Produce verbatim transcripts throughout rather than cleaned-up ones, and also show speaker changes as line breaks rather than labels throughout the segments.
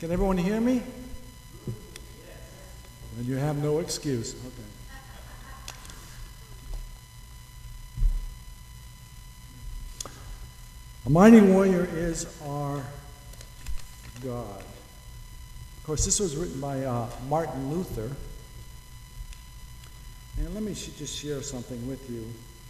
Can everyone hear me? And you have no excuse. Okay. A mighty warrior is our God. Of course, this was written by uh, Martin Luther. And let me sh- just share something with you.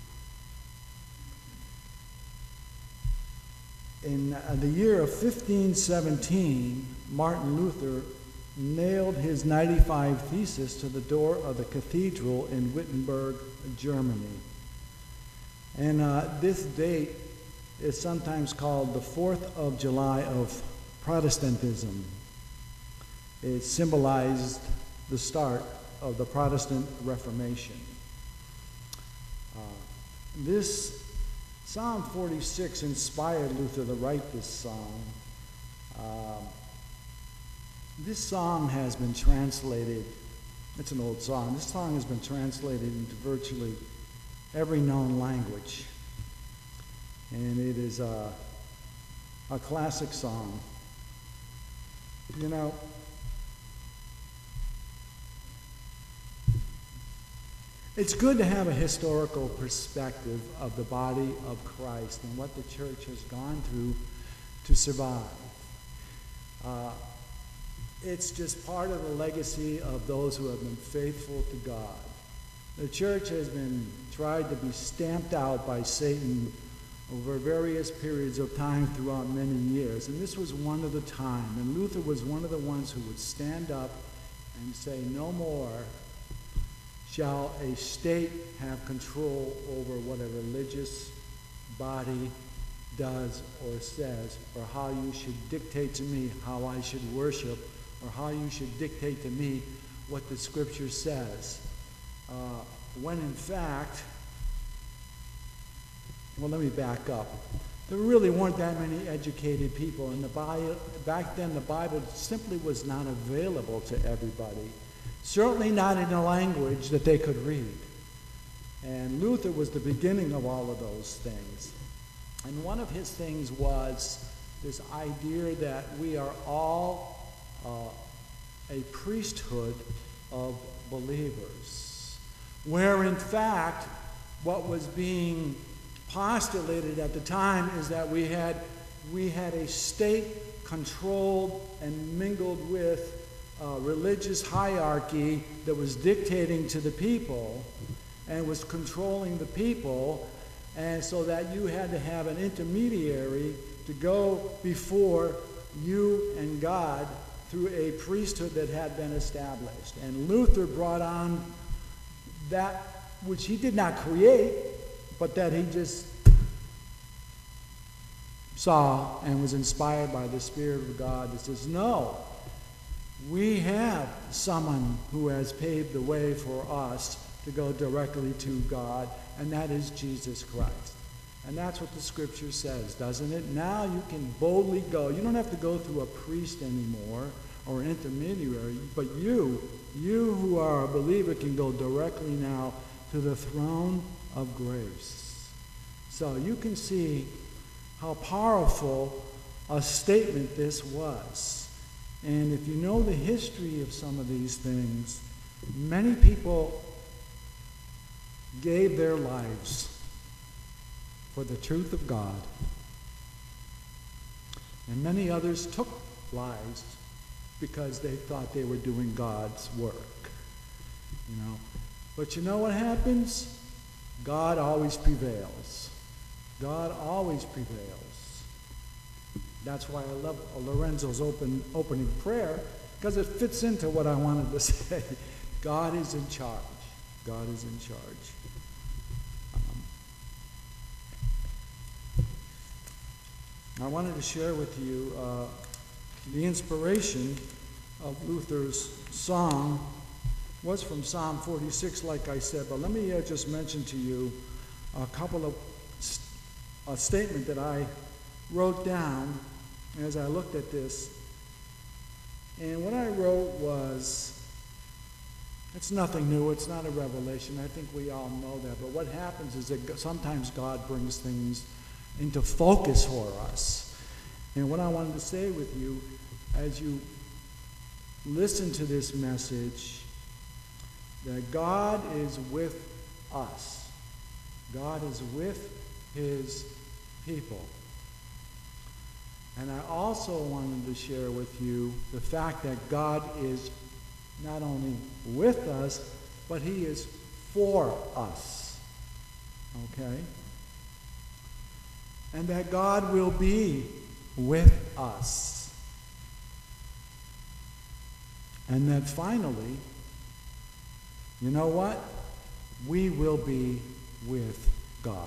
In uh, the year of fifteen seventeen, Martin Luther nailed his ninety-five Thesis to the door of the cathedral in Wittenberg, Germany. And uh, this date is sometimes called the fourth of July of Protestantism. It symbolized the start of the Protestant Reformation. Uh, this Psalm forty-six inspired Luther to write this song. Uh, this song has been translated, it's an old song, this song has been translated into virtually every known language. And it is a, a classic song. You know, it's good to have a historical perspective of the body of Christ and what the church has gone through to survive. Uh, it's just part of the legacy of those who have been faithful to God. The church has been tried to be stamped out by Satan over various periods of time throughout many years, and this was one of the time. And Luther was one of the ones who would stand up and say, no more shall a state have control over what a religious body does or says, or how you should dictate to me how I should worship, or how you should dictate to me what the Scripture says. Uh, when in fact, well, let me back up. There really weren't that many educated people, and the Bible, back then the Bible simply was not available to everybody. Certainly not in a language that they could read. And Luther was the beginning of all of those things. And one of his things was this idea that we are all uh, a priesthood of believers, where in fact what was being postulated at the time is that we had we had a state controlled and mingled with uh, religious hierarchy that was dictating to the people and was controlling the people, and so that you had to have an intermediary to go before you and God through a priesthood that had been established. And Luther brought on that which he did not create, but that he just saw and was inspired by the Spirit of God that says, no, we have someone who has paved the way for us to go directly to God, and that is Jesus Christ. And that's what the Scripture says, doesn't it? Now you can boldly go. You don't have to go through a priest anymore or an intermediary, but you, you who are a believer, can go directly now to the throne of grace. So you can see how powerful a statement this was. And if you know the history of some of these things, many people gave their lives for the truth of God. And many others took lives because they thought they were doing God's work. You know. But you know what happens? God always prevails. God always prevails. That's why I love Lorenzo's open, opening prayer, because it fits into what I wanted to say. God is in charge. God is in charge. Um, I wanted to share with you uh, the inspiration of Luther's song was from Psalm forty-six, like I said, but let me uh, just mention to you a couple of st- a statement that I wrote down as I looked at this. And what I wrote was, it's nothing new, it's not a revelation, I think we all know that, but what happens is that sometimes God brings things into focus for us. And what I wanted to say with you, as you listen to this message that God is with us. God is with his people. And I also wanted to share with you the fact that God is not only with us, but he is for us. Okay? And that God will be with us. And that finally, you know what? We will be with God.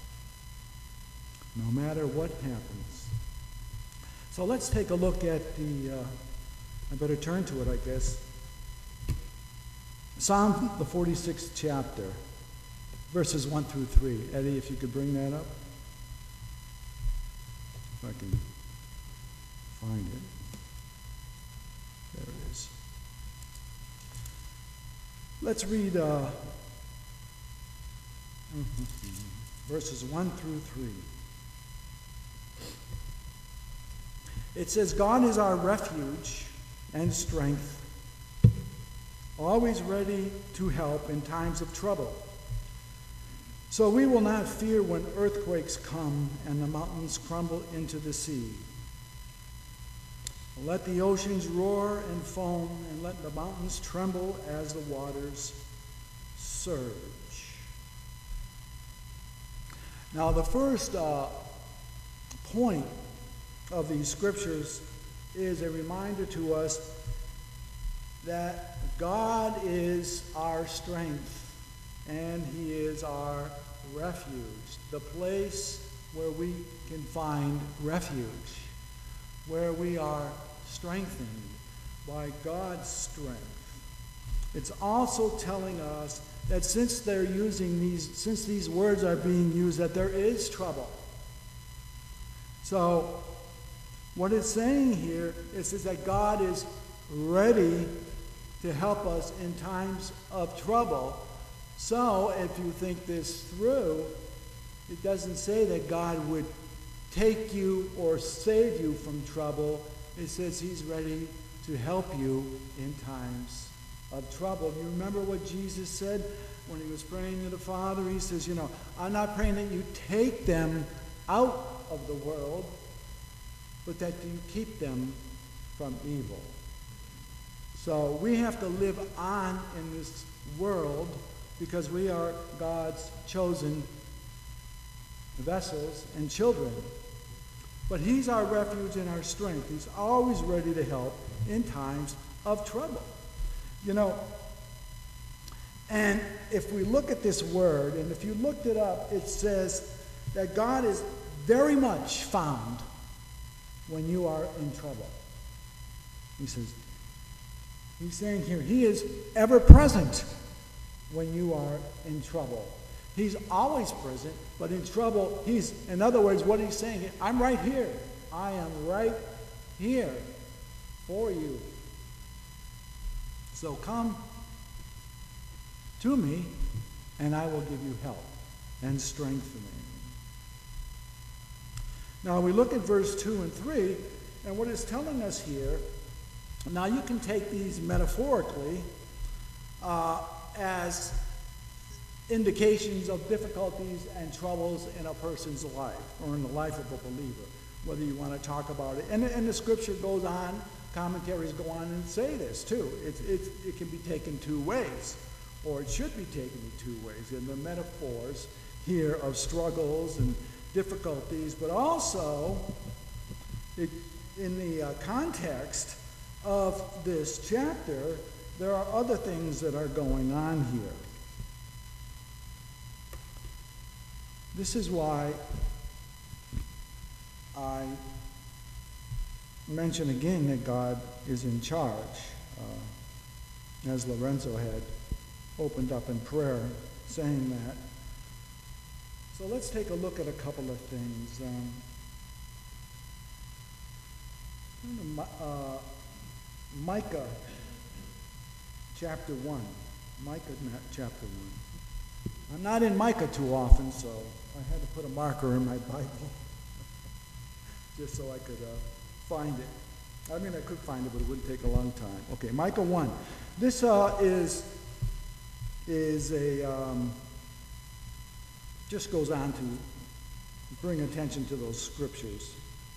No matter what happens. So let's take a look at the, uh, I better turn to it, I guess. Psalm, the forty-sixth chapter, verses one through three. Eddie, if you could bring that up. If I can find it. There it is. Let's read uh, verses one through three. It says, God is our refuge and strength, always ready to help in times of trouble. So we will not fear when earthquakes come and the mountains crumble into the sea. Let the oceans roar and foam, and let the mountains tremble as the waters surge. Now, the first uh, point of these scriptures is a reminder to us that God is our strength and he is our refuge, the place where we can find refuge, where we are strengthened by God's strength. It's also telling us that since they're using these, since these words are being used, that there is trouble. So, what it's saying here is, is that God is ready to help us in times of trouble. So, if you think this through, it doesn't say that God would take you or save you from trouble. It says he's ready to help you in times of trouble. You remember what Jesus said when he was praying to the Father? He says, you know, I'm not praying that you take them out of the world, but that you keep them from evil. So we have to live on in this world because we are God's chosen vessels and children. But he's our refuge and our strength. He's always ready to help in times of trouble. You know, and if we look at this word, and if you looked it up, it says that God is very much found when you are in trouble. He says, he's saying here, he is ever present when you are in trouble. He's always present, but in trouble, he's, in other words, what he's saying, I'm right here. I am right here for you. So come to me, and I will give you help and strengthening. Now we look at verse two and three, and what it's telling us here, now you can take these metaphorically uh, as indications of difficulties and troubles in a person's life, or in the life of a believer, whether you want to talk about it. And, and the scripture goes on, commentaries go on and say this too. It, it, it can be taken two ways, or it should be taken in two ways. In the metaphors here of struggles and difficulties, but also it, in the uh, context of this chapter, there are other things that are going on here. This is why I mention again that God is in charge, uh, as Lorenzo had opened up in prayer saying that. So let's take a look at a couple of things. Um, uh, Micah chapter one. Micah chapter one. I'm not in Micah too often, so I had to put a marker in my Bible just so I could uh, find it. I mean, I could find it, but it wouldn't take a long time. Okay, Micah one. This uh, is, is a, um, just goes on to bring attention to those scriptures.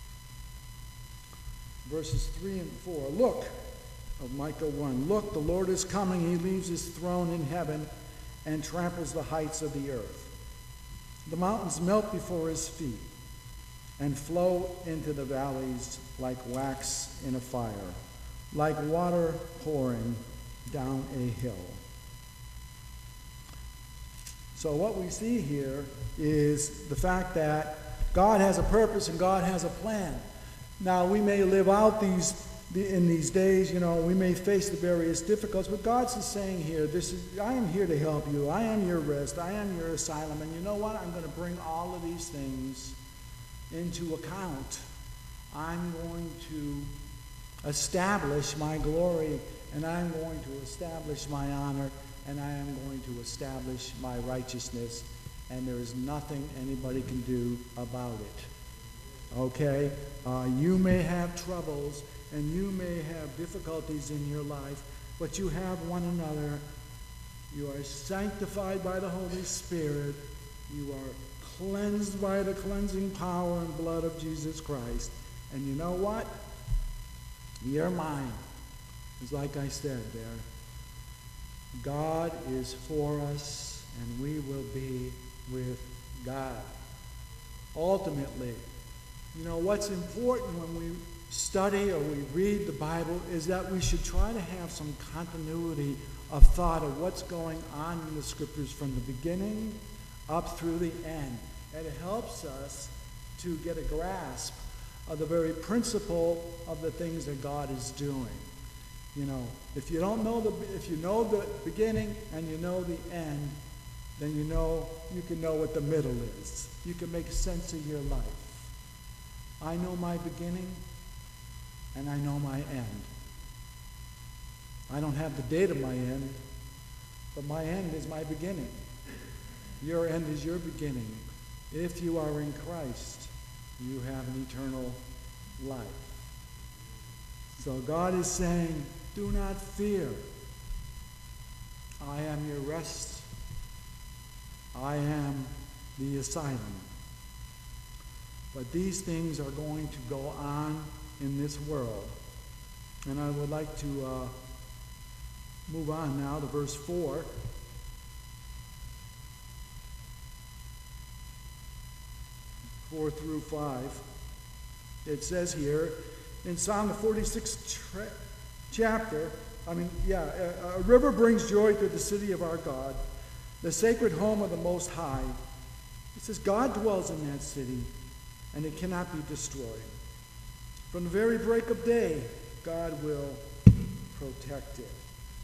Verses three and four. Look, of Micah one. Look, the Lord is coming. He leaves his throne in heaven and tramples the heights of the earth. The mountains melt before his feet and flow into the valleys like wax in a fire, like water pouring down a hill. So what we see here is the fact that God has a purpose and God has a plan. Now, we may live out these in these days, you know, we may face the various difficulties, but God's saying here, this is, I am here to help you. I am your rest. I am your asylum. And you know what? I'm going to bring all of these things into account. I'm going to establish my glory, and I'm going to establish my honor, and I am going to establish my righteousness, and there is nothing anybody can do about it. Okay? Uh, you may have troubles, and you may have difficulties in your life, but you have one another. You are sanctified by the Holy Spirit. You are cleansed by the cleansing power and blood of Jesus Christ. And you know what? You're mine. It's like I said there. God is for us, and we will be with God. Ultimately, you know, what's important when we study or we read the Bible is that we should try to have some continuity of thought of what's going on in the Scriptures from the beginning up through the end. And it helps us to get a grasp of the very principle of the things that God is doing. You know, if you don't know the, if you know the beginning and you know the end, then you know, you can know what the middle is. You can make sense of your life. I know my beginning, and I know my end. I don't have the date of my end, but my end is my beginning. Your end is your beginning. If you are in Christ, you have an eternal life. So God is saying, do not fear. I am your rest. I am the asylum. But these things are going to go on in this world. And I would like to uh, move on now to verse four. Four through five. It says here, in Psalm the forty-sixth tra- chapter, I mean, yeah, a, a river brings joy to the city of our God, the sacred home of the Most High. It says, God dwells in that city, and it cannot be destroyed. From the very break of day, God will protect it.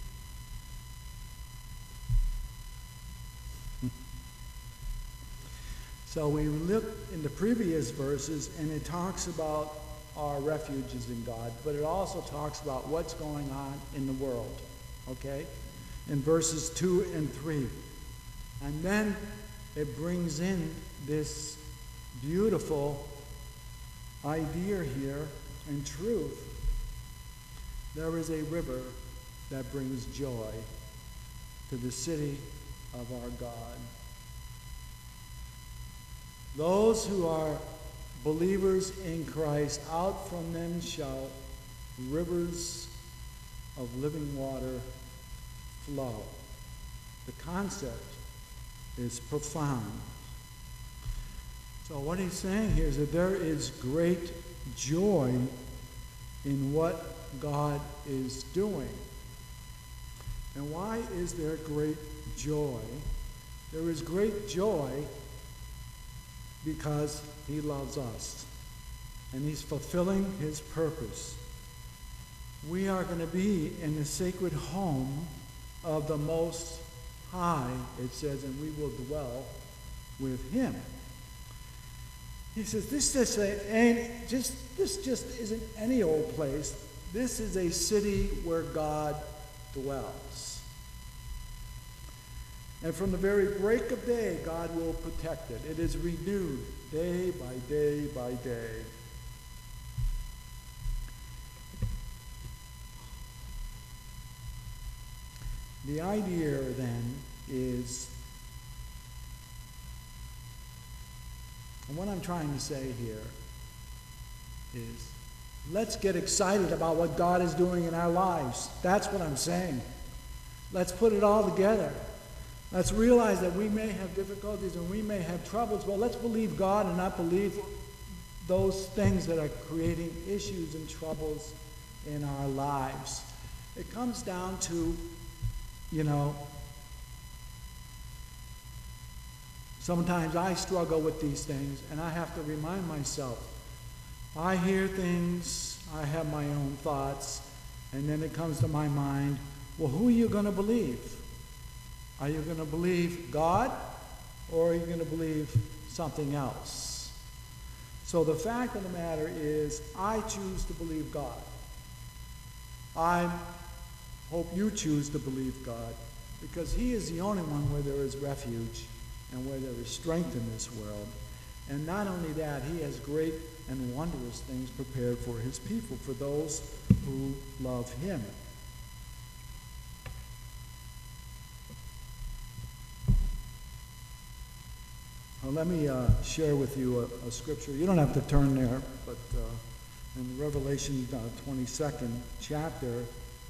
So we looked in the previous verses, and it talks about our refuges in God, but it also talks about what's going on in the world, okay? In verses two and three. And then it brings in this beautiful idea here and truth. There is a river that brings joy to the city of our God. Those who are believers in Christ, out from them shall rivers of living water flow. The concept is profound. So what he's saying here is that there is great joy in what God is doing. And why is there great joy? There is great joy because he loves us, and he's fulfilling his purpose. We are going to be in the sacred home of the Most High, it says, and we will dwell with him. He says, this just ain't just this just isn't any old place. This is a city where God dwells. And from the very break of day, God will protect it. It is renewed day by day by day. The idea then is, and what I'm trying to say here is, let's get excited about what God is doing in our lives. That's what I'm saying. Let's put it all together. Let's realize that we may have difficulties and we may have troubles, but let's believe God and not believe those things that are creating issues and troubles in our lives. It comes down to, you know, sometimes I struggle with these things and I have to remind myself. I hear things, I have my own thoughts, and then it comes to my mind, well, who are you going to believe? Are you going to believe God, or are you going to believe something else? So the fact of the matter is, I choose to believe God. I hope you choose to believe God, because He is the only one where there is refuge and where there is strength in this world. And not only that, He has great and wondrous things prepared for His people, for those who love Him. Well, let me uh, share with you a, a scripture. You don't have to turn there, but uh, in Revelation uh, twenty-second chapter,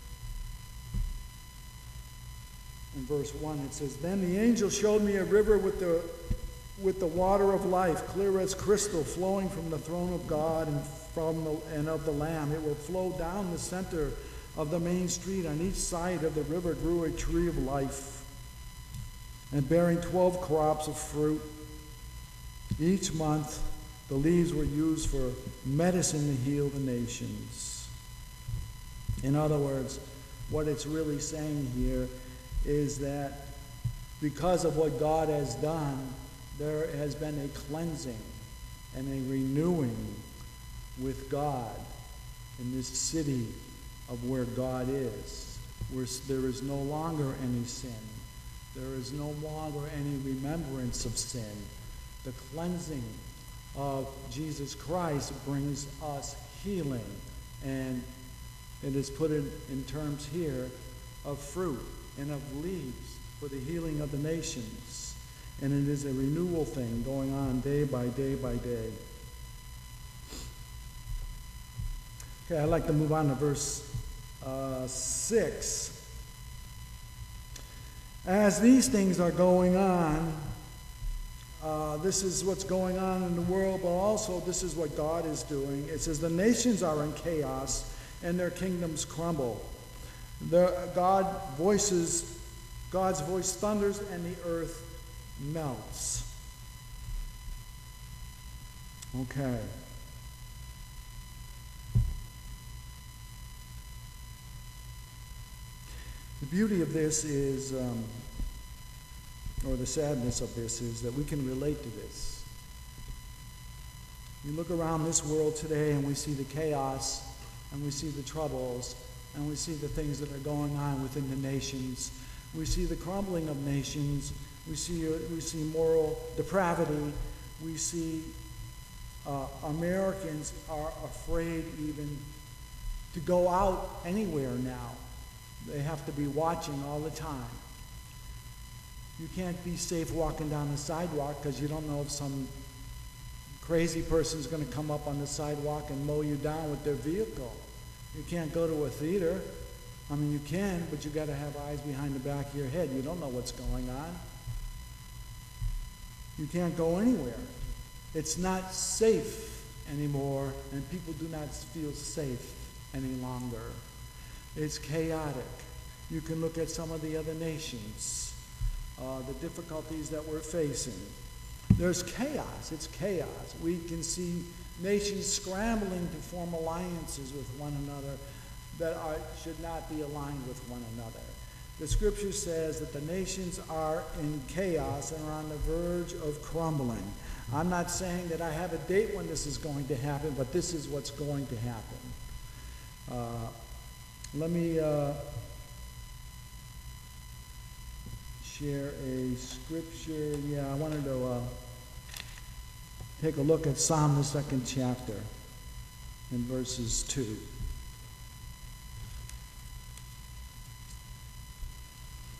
in verse one, it says, "Then the angel showed me a river with the with the water of life, clear as crystal, flowing from the throne of God and from the, and of the Lamb. It will flow down the center of the main street. On each side of the river grew a tree of life, and bearing twelve crops of fruit. Each month the leaves were used for medicine to heal the nations." In other words, what it's really saying here is that because of what God has done, there has been a cleansing and a renewing with God in this city of where God is, where there is no longer any sin. There is no longer any remembrance of sin. The cleansing of Jesus Christ brings us healing, and it is put in, in terms here of fruit and of leaves for the healing of the nations. And it is a renewal thing going on day by day by day. Okay, I'd like to move on to verse uh, six. As these things are going on, uh, this is what's going on in the world, but also this is what God is doing. It says, "The nations are in chaos, and their kingdoms crumble. The, God voices, God's voice thunders, and the earth melts." Okay. The beauty of this is, um, or the sadness of this is that we can relate to this. We look around this world today and we see the chaos, and we see the troubles, and we see the things that are going on within the nations. We see the crumbling of nations. We see, uh, we see moral depravity. We see uh, Americans are afraid even to go out anywhere now. They have to be watching all the time. You can't be safe walking down the sidewalk because you don't know if some crazy person's going to come up on the sidewalk and mow you down with their vehicle. You can't go to a theater. I mean, you can, but you got to have eyes behind the back of your head. You don't know what's going on. You can't go anywhere. It's not safe anymore, and people do not feel safe any longer. It's chaotic. You can look at some of the other nations, uh, the difficulties that we're facing. There's chaos. It's chaos. We can see nations scrambling to form alliances with one another that are, should not be aligned with one another. The scripture says that the nations are in chaos and are on the verge of crumbling. I'm not saying that I have a date when this is going to happen, but this is what's going to happen. Uh, let me uh, share a scripture. Yeah, I wanted to uh, take a look at Psalm, the second chapter, in verses two.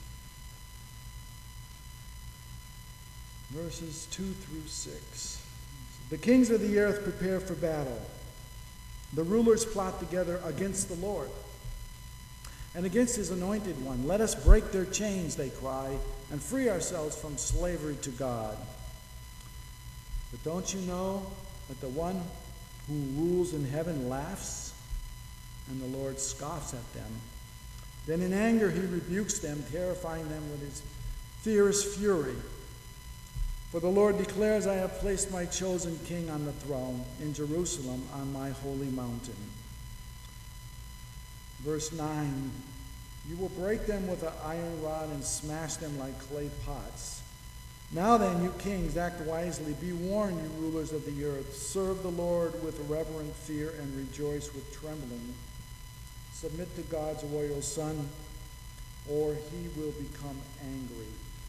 verses two through six. The kings of the earth prepare for battle. The rulers plot together against the Lord and against his anointed one. Let us break their chains, they cry, and free ourselves from slavery to God. But don't you know that the one who rules in heaven laughs, and the Lord scoffs at them? Then in anger he rebukes them, terrifying them with his fierce fury. For the Lord declares, I have placed my chosen king on the throne in Jerusalem on my holy mountain. Verse nine, you will break them with an iron rod and smash them like clay pots. Now then, you kings, act wisely. Be warned, you rulers of the earth. Serve the Lord with reverent fear and rejoice with trembling. Submit to God's royal Son, or he will become angry,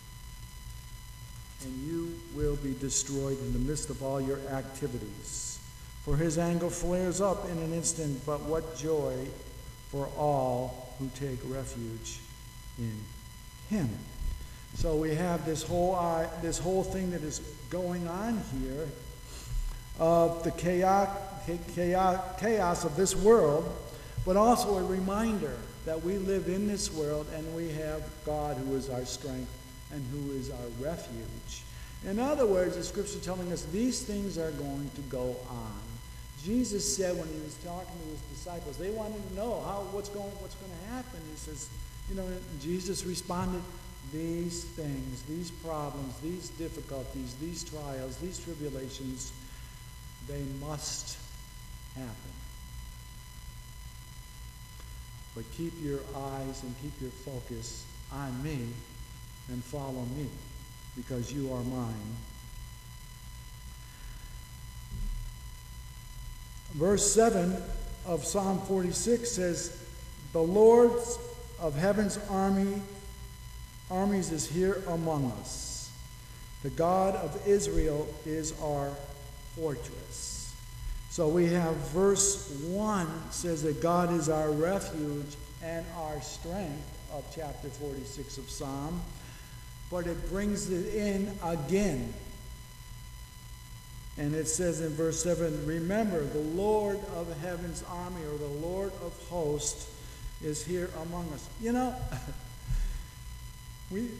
and you will be destroyed in the midst of all your activities. For his anger flares up in an instant, but what joy for all who take refuge in him. So we have this whole uh, this whole thing that is going on here of the chaos, chaos, chaos of this world, but also a reminder that we live in this world and we have God who is our strength and who is our refuge. In other words, the scripture is telling us these things are going to go on. Jesus said when he was talking to his disciples, they wanted to know how what's going what's going to happen. He says, you know, Jesus responded, these things, these problems, these difficulties, these trials, these tribulations, they must happen. But keep your eyes and keep your focus on me and follow me, because you are mine. Verse seven of Psalm forty-six says, the Lord of heaven's army armies is here among us. The God of Israel is our fortress. So we have verse one says that God is our refuge and our strength of chapter forty-six of Psalm. But it brings it in again. And it says in verse seven, remember, the Lord of heaven's army, or the Lord of hosts, is here among us. You know, we,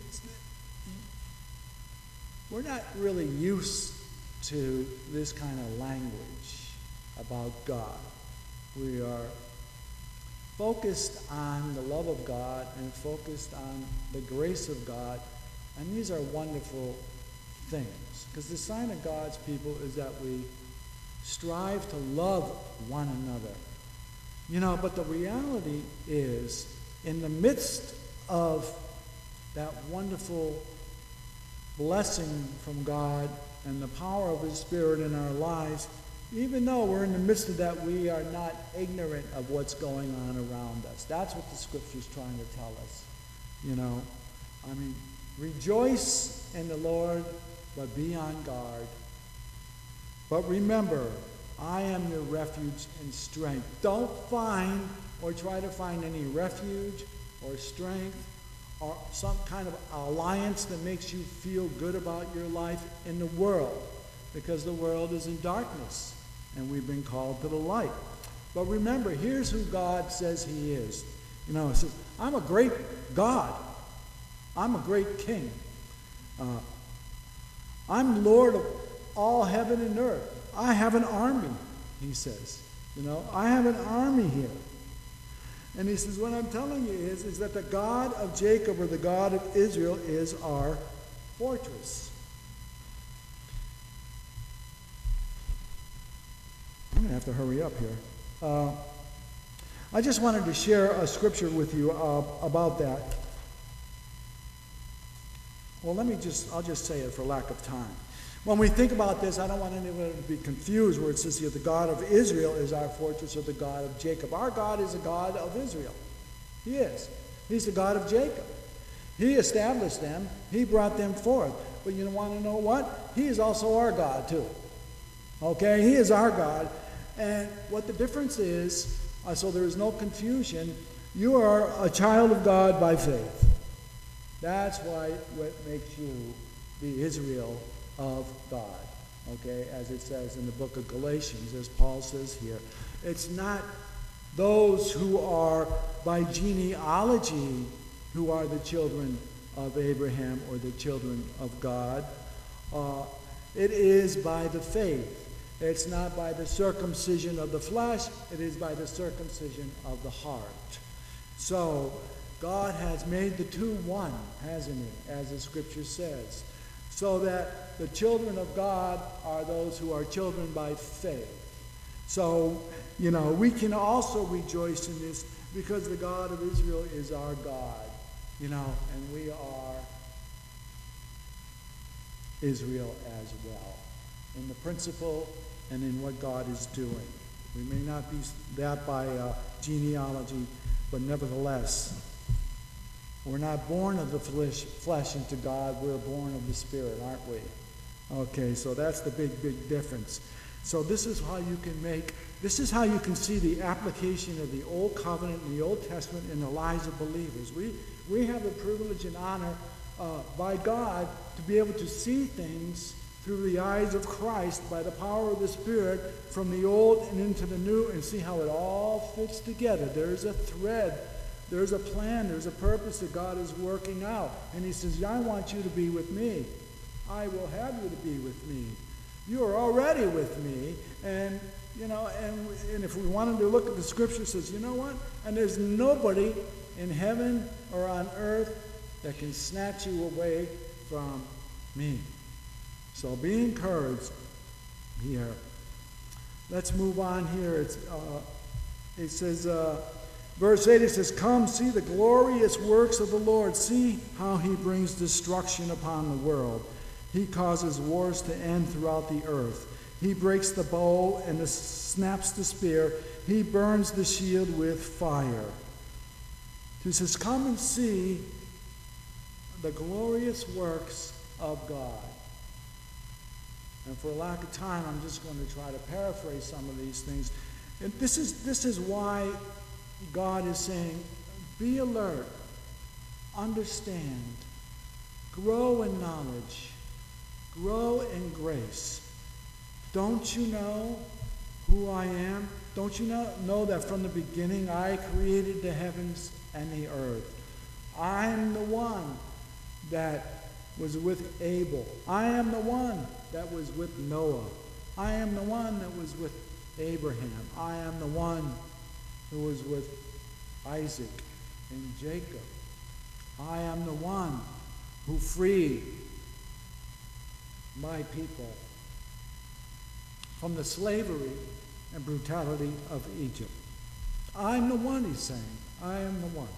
we're not really used to this kind of language about God. We are focused on the love of God and focused on the grace of God. And these are wonderful things. Because the sign of God's people is that we strive to love one another. You know, but the reality is, in the midst of that wonderful blessing from God and the power of his Spirit in our lives, even though we're in the midst of that, we are not ignorant of what's going on around us. That's what the scripture is trying to tell us. You know, I mean, rejoice in the Lord, but be on guard. But remember, I am your refuge and strength. Don't find or try to find any refuge or strength or some kind of alliance that makes you feel good about your life in the world, because the world is in darkness and we've been called to the light. But remember, here's who God says he is. You know, he says, I'm a great God. I'm a great king. Uh, I'm Lord of all heaven and earth. I have an army, he says. You know, I have an army here. And he says, what I'm telling you is, is that the God of Jacob, or the God of Israel, is our fortress. I'm going to have to hurry up here. Uh, I just wanted to share a scripture with you uh, about that. Well, let me just, I'll just say it for lack of time. When we think about this, I don't want anyone to be confused where it says here, the God of Israel is our fortress, or the God of Jacob. Our God is a God of Israel. He is. He's the God of Jacob. He established them. He brought them forth. But you want to know what? He is also our God, too. Okay? He is our God. And what the difference is, uh, so there is no confusion, you are a child of God by faith. That's why what makes you the Israel of God. Okay, as it says in the book of Galatians, as Paul says here. It's not those who are by genealogy who are the children of Abraham or the children of God. Uh, it is by the faith. It's not by the circumcision of the flesh, it is by the circumcision of the heart. So, God has made the two one, hasn't he, as the scripture says, so that the children of God are those who are children by faith. So, you know, we can also rejoice in this because the God of Israel is our God, you know, and we are Israel as well, in the principle and in what God is doing. We may not be that by uh, genealogy, but nevertheless, we're not born of the flesh, flesh into God, we're born of the Spirit, aren't we? Okay, so that's the big, big difference. So this is how you can make, this is how you can see the application of the Old Covenant and the Old Testament in the lives of believers. We, we have the privilege and honor uh, by God to be able to see things through the eyes of Christ by the power of the Spirit from the old and into the new and see how it all fits together. There's a thread, there's a plan, there's a purpose that God is working out. And he says, I want you to be with me. I will have you to be with me. You are already with me. And, you know, and, and if we wanted to look at the scripture, it says, you know what? And there's nobody in heaven or on earth that can snatch you away from me. So be encouraged here. Let's move on here. It's, uh, it says, uh, verse eight, it says, come, see the glorious works of the Lord. See how he brings destruction upon the world. He causes wars to end throughout the earth. He breaks the bow and the, snaps the spear. He burns the shield with fire. He says, come and see the glorious works of God. And for lack of time, I'm just going to try to paraphrase some of these things. And this is, this is why God is saying, be alert, understand, grow in knowledge, grow in grace. Don't you know who I am? Don't you know, know that from the beginning I created the heavens and the earth? I'm the one that was with Abel. I am the one that was with Noah. I am the one that was with Abraham. I am the one who was with Isaac and Jacob. I am the one who freed my people from the slavery and brutality of Egypt. I'm the one, he's saying. I am the one.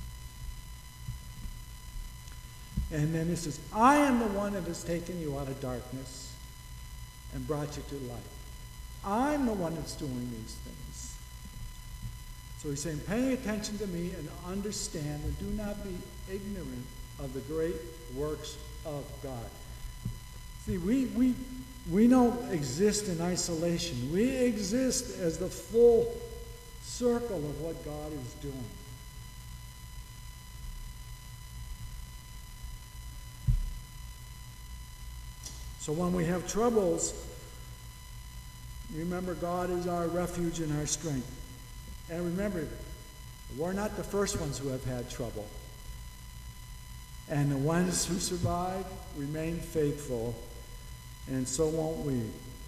And then it says, I am the one that has taken you out of darkness and brought you to light. I'm the one that's doing these things. So he's saying, pay attention to me and understand and do not be ignorant of the great works of God. See, we, we, we don't exist in isolation. We exist as the full circle of what God is doing. So when we have troubles, remember God is our refuge and our strength. And remember, we're not the first ones who have had trouble. And the ones who survive remain faithful, and so won't we.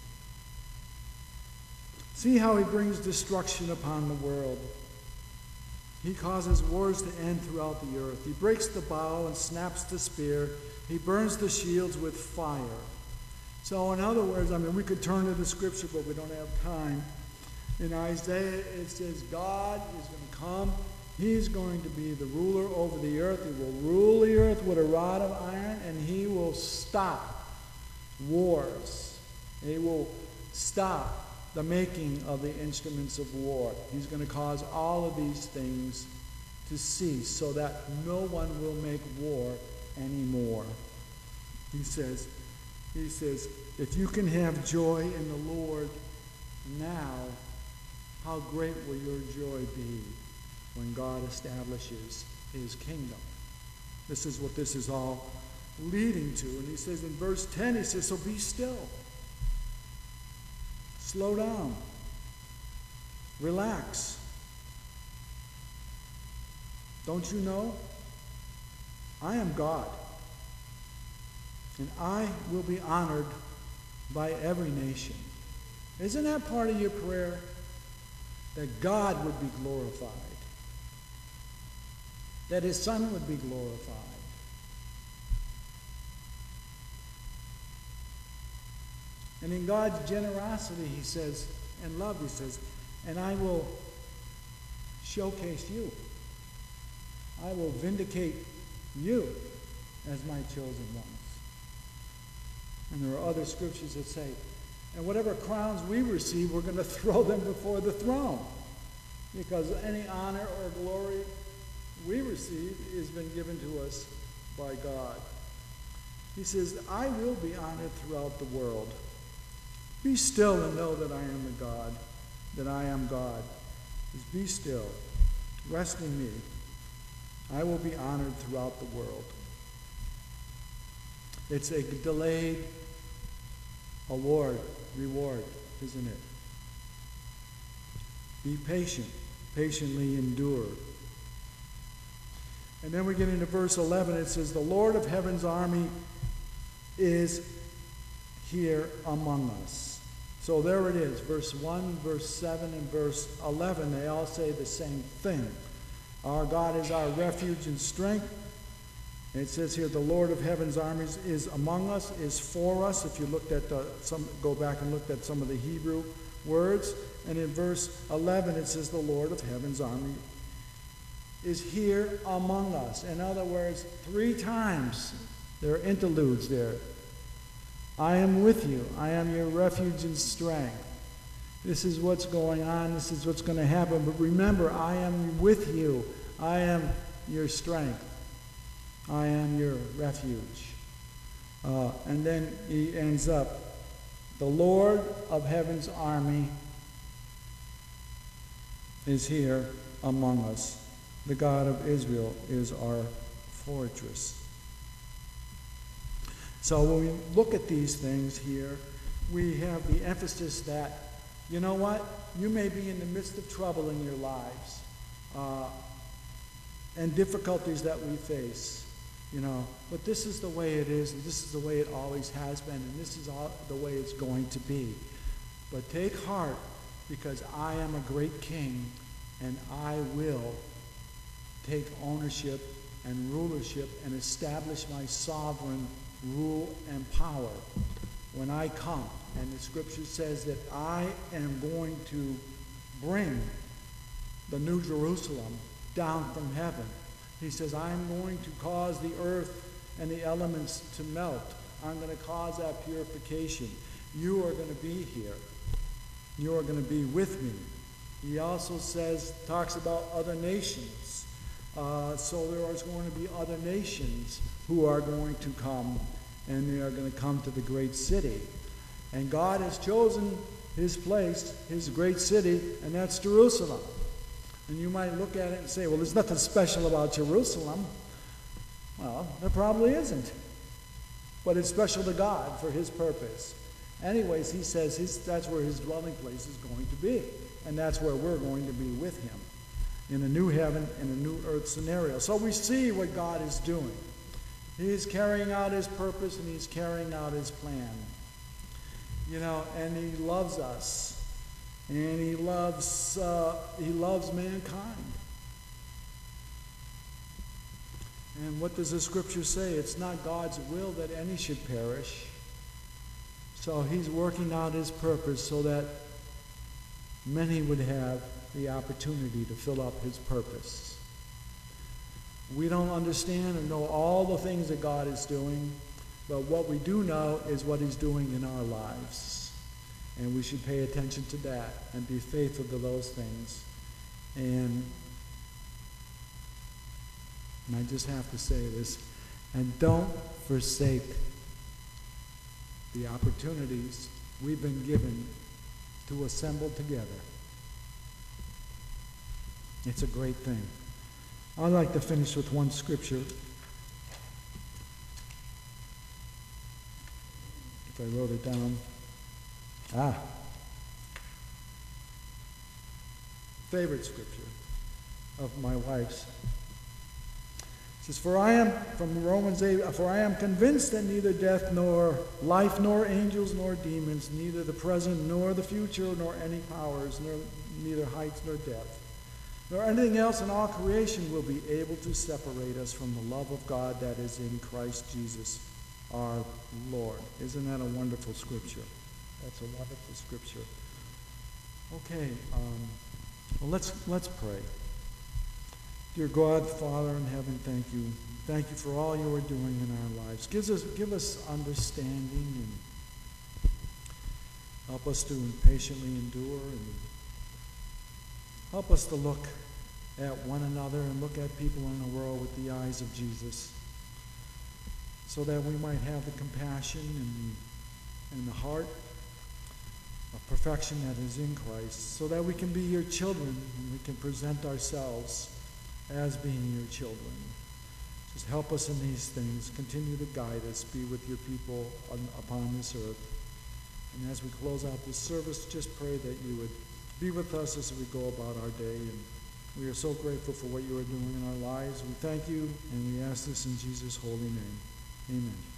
See how he brings destruction upon the world. He causes wars to end throughout the earth. He breaks the bow and snaps the spear. He burns the shields with fire. So in other words, I mean, we could turn to the scripture, but we don't have time. In Isaiah, it says God is going to come. He's going to be the ruler over the earth. He will rule the earth with a rod of iron, and he will stop wars. He will stop the making of the instruments of war. He's going to cause all of these things to cease so that no one will make war anymore. He says, He says, if you can have joy in the Lord now, how great will your joy be when God establishes his kingdom? This is what this is all leading to. And he says in verse ten, he says, so be still. Slow down. Relax. Don't you know? I am God. And I will be honored by every nation. Isn't that part of your prayer? That God would be glorified. That his Son would be glorified. And in God's generosity, he says, and love, he says, and I will showcase you. I will vindicate you as my chosen ones. And there are other scriptures that say, and whatever crowns we receive, we're going to throw them before the throne. Because any honor or glory we receive has been given to us by God. He says, I will be honored throughout the world. Be still and know that I am the God, that I am God. Just be still. Rest in me. I will be honored throughout the world. It's a delayed award, reward, isn't it? Be patient. Patiently endure. And then we get into verse eleven. It says, the Lord of heaven's army is here among us. So there it is. Verse one, verse seven, and verse eleven, they all say the same thing. Our God is our refuge and strength. And it says here, the Lord of heaven's armies is among us, is for us. If you looked at the, some, go back and looked at some of the Hebrew words. And in verse eleven, it says, the Lord of heaven's army is here among us. In other words, three times, there are interludes there. I am with you. I am your refuge and strength. This is what's going on. This is what's going to happen. But remember, I am with you. I am your strength. I am your refuge. Uh, and then he ends up, the Lord of heaven's army is here among us. The God of Israel is our fortress. So when we look at these things here, we have the emphasis that, you know what? You may be in the midst of trouble in your lives uh, and difficulties that we face, you know, but this is the way it is, and this is the way it always has been, and this is all the way it's going to be. But take heart, because I am a great king, and I will take ownership and rulership and establish my sovereign rule and power when I come. And the scripture says that I am going to bring the New Jerusalem down from heaven. He says, I'm going to cause the earth and the elements to melt. I'm going to cause that purification. You are going to be here. You are going to be with me. He also says, talks about other nations. Uh, so there is going to be other nations who are going to come, and they are going to come to the great city. And God has chosen his place, his great city, and that's Jerusalem. And you might look at it and say, well, there's nothing special about Jerusalem. Well, there probably isn't. But it's special to God for his purpose. Anyways, he says his, that's where his dwelling place is going to be. And that's where we're going to be with him, in a new heaven and a new earth scenario. So we see what God is doing. He is carrying out his purpose, and he's carrying out his plan. You know, and he loves us. And he loves, uh, he loves mankind. And what does the scripture say? It's not God's will that any should perish. So he's working out his purpose so that many would have the opportunity to fill up his purpose. We don't understand and know all the things that God is doing, but what we do know is what he's doing in our lives. And we should pay attention to that and be faithful to those things. And, and I just have to say this, and don't forsake the opportunities we've been given to assemble together. It's a great thing. I'd like to finish with one scripture. if I wrote it down. Ah. Favorite scripture of my wife's. It says, For I am, from Romans eight, for I am convinced that neither death nor life nor angels nor demons, neither the present nor the future nor any powers, nor neither height nor depth, nor anything else in all creation will be able to separate us from the love of God that is in Christ Jesus our Lord. Isn't that a wonderful scripture? That's a wonderful scripture. Okay, um, well, let's let's pray. Dear God, Father in heaven, thank you. Thank you for all you are doing in our lives. Give us, give us understanding and help us to patiently endure and help us to look at one another and look at people in the world with the eyes of Jesus so that we might have the compassion and, and the heart of perfection that is in Christ, so that we can be your children and we can present ourselves as being your children. Just help us in these things. Continue to guide us. Be with your people on, upon this earth. And as we close out this service, just pray that you would be with us as we go about our day. And we are so grateful for what you are doing in our lives. We thank you, and we ask this in Jesus' holy name. Amen.